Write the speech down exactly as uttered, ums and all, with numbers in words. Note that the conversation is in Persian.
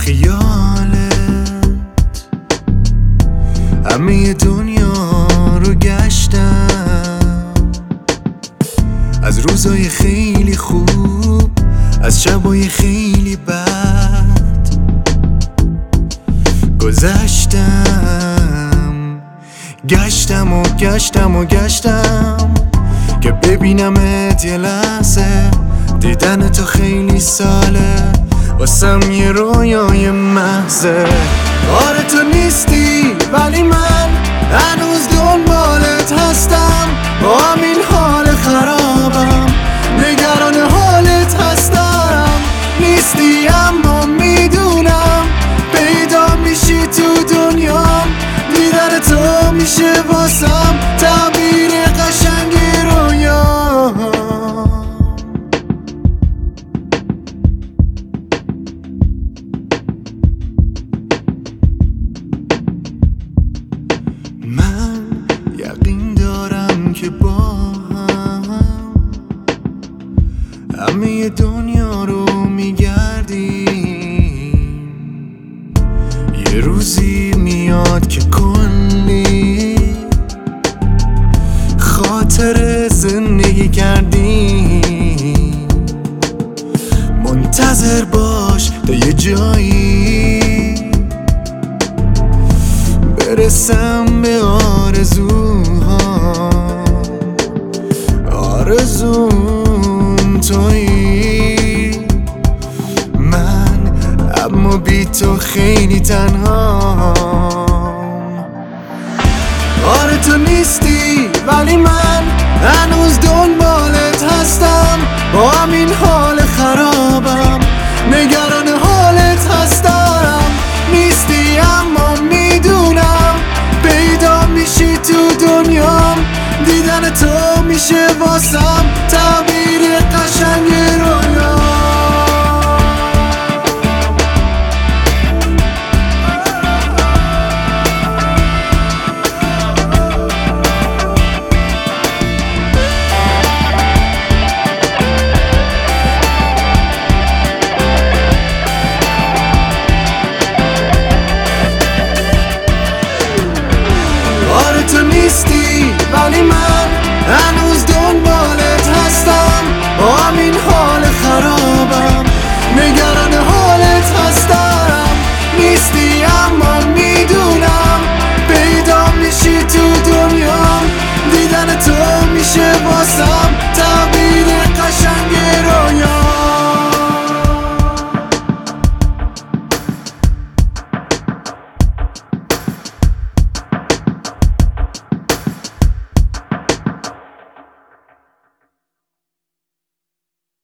خیالت همه دنیا رو گشتم، از روزای خیلی خوب، از شبای خیلی بد گذشتم. گشتم و گشتم و گشتم که ببینمت یه لحظه. دیدن تو خیلی ساله واسم یه رویای محضه. آره تو نیستی ولی من هنوز دنبالت هستم، با همین حال خرابم نگران حالت هستم. نیستی اما میدونم پیدا میشی تو دنیام. دیدن تو میشه واسم تعبیر قشنگ رویا. من یقین دارم که با هم همه دنیا رو میگردیم. یه روزی میاد که کلی خاطر زندگی کردیم. منتظر باش تا یه جایی برسم به آرزوها. آرزوم تویی، من اما بی تو خیلی تنهام. آره تو نیستی ولی من هنوز دنبالت هستم، با همین حال خرابم نگران حالت هستم. نیستی اما میدونم پیدا میشی تو دنیام. دیدن تو میشه واسم تعبیر قشنگ رویا. نیستی ولی من